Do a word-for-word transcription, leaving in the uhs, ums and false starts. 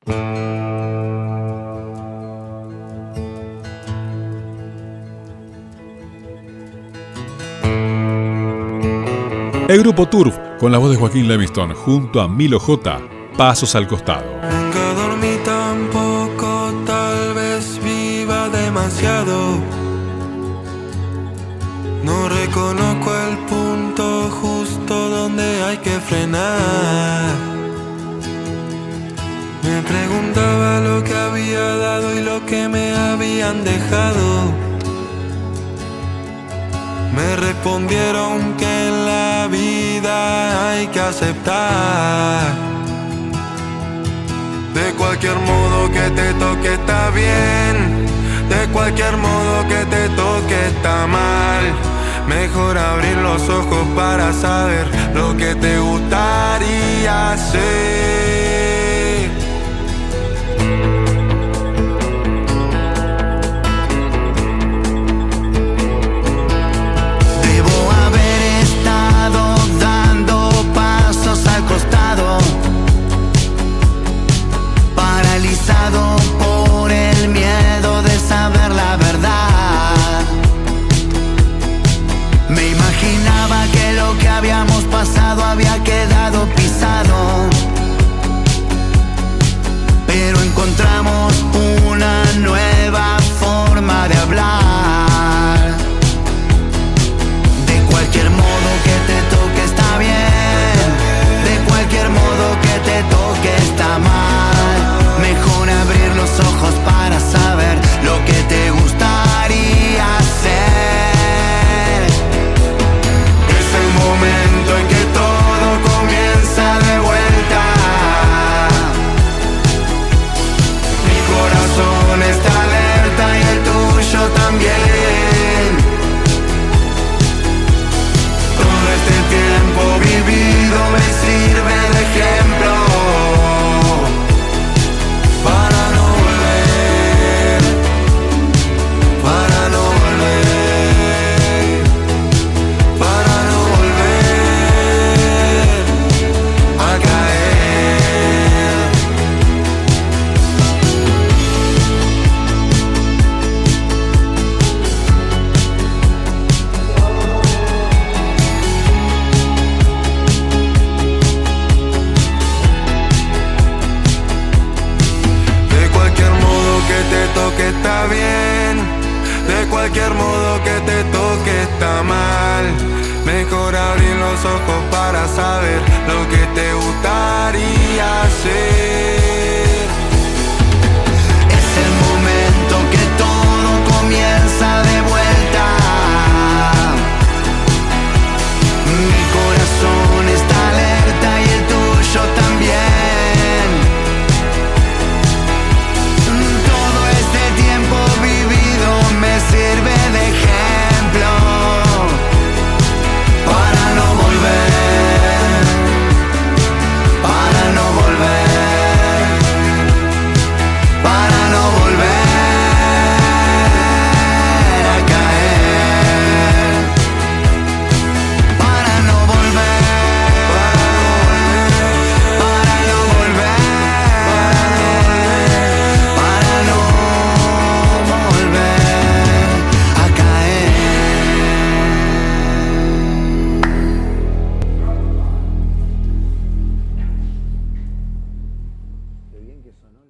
El grupo Turf, con la voz de Joaquín Levingston, junto a Milo J, Pasos al Costado. Nunca dormí tampoco, tal vez viva demasiado. No reconozco el punto justo donde hay que frenar. Me preguntaba lo que había dado y lo que me habían dejado. Me respondieron que en la vida hay que aceptar. De cualquier modo que te toque está bien, de cualquier modo que te toque está mal. Mejor abrir los ojos para saber lo que te gustaría hacer. Paralizado por el miedo de saber la verdad. Me imaginaba que lo que habíamos pasado había quedado pisado, pero encontramos una nueva forma de hablar. De cualquier modo que te toque está bien, de cualquier modo que te toque está mal. Mejor abrir los ojos para saber lo que te gustaría hacer. Es el momento en que todo comienza de vuelta. Mi corazón está alerta y el tuyo también. Todo este tiempo vivido me sirve de ejemplo. Que está bien, de cualquier modo que te toque está mal. Mejor abrir los ojos para saber lo que te gustaría hacer. Es el momento que todo comienza de vuelta. Mi corazón está alerta y el tuyo también. Sirve de ejemplo para no volver, para no volver, para no volver a caer, para no volver, para no volver, para no volver. Qué bien que sonó.